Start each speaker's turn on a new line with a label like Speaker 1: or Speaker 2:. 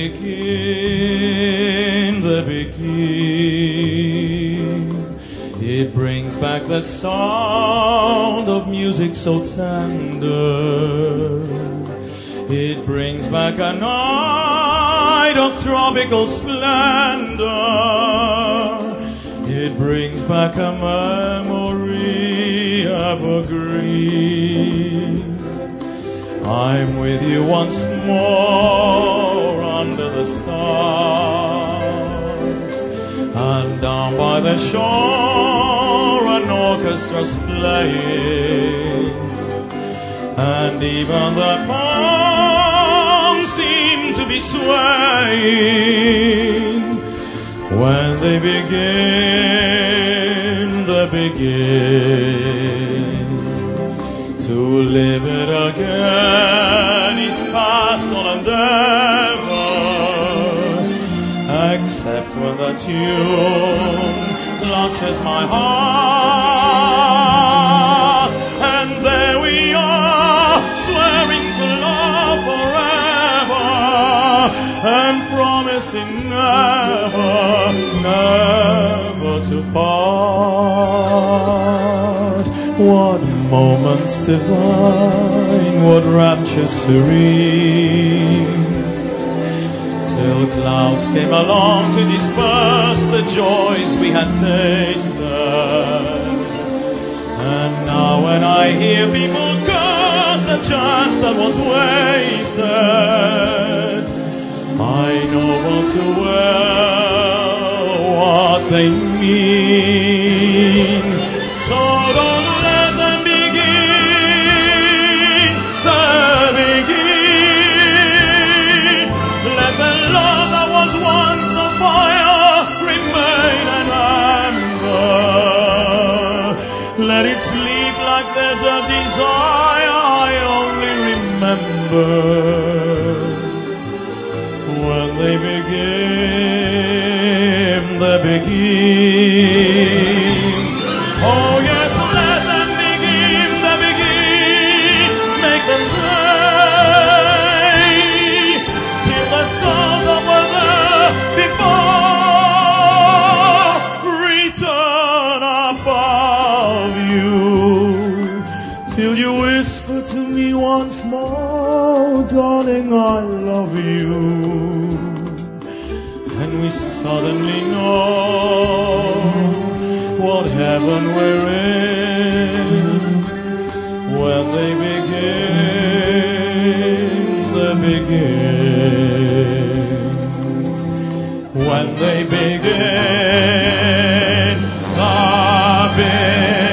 Speaker 1: begin, it brings back the sound of music so tender. It brings back a night of tropical splendor. It brings back a memory evergreen. I'm with you once more under the stars, and down by the shore an orchestra's playing, and even the palms seem to be swaying. When they begin, to live it again is past all endeavor, except when the tune touches my heart, and there we are, swearing to love forever, and promising never to part. What moments divine, what rapture serene, till clouds came along to disperse the joys we had tasted. And now when I hear people curse the chance that was wasted, I know all too well what they mean. So don't let them begin. Let the love that was once a fire remain an ember. Let it sleep like the dead desire I only remember. When they begin. Oh yes, let them begin, make them play, till the souls that were there before return above you, till you whisper to me once more, darling, I love you. And we suddenly know what heaven we're in. When they begin, when they begin, the